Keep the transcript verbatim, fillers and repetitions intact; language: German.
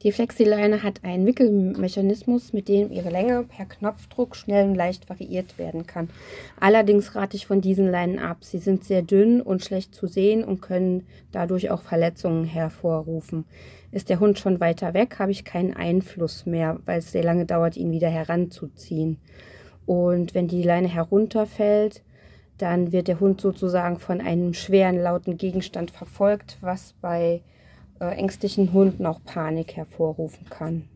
Die Flexileine hat einen Wickelmechanismus, mit dem ihre Länge per Knopfdruck schnell und leicht variiert werden kann. Allerdings rate ich von diesen Leinen ab. Sie sind sehr dünn und schlecht zu sehen und können dadurch auch Verletzungen hervorrufen. Ist der Hund schon weiter weg, habe ich keinen Einfluss mehr, weil es sehr lange dauert, ihn wieder heranzuziehen. Und wenn die Leine herunterfällt, dann wird der Hund sozusagen von einem schweren, lauten Gegenstand verfolgt, was bei äh, ängstlichen Hunden auch Panik hervorrufen kann.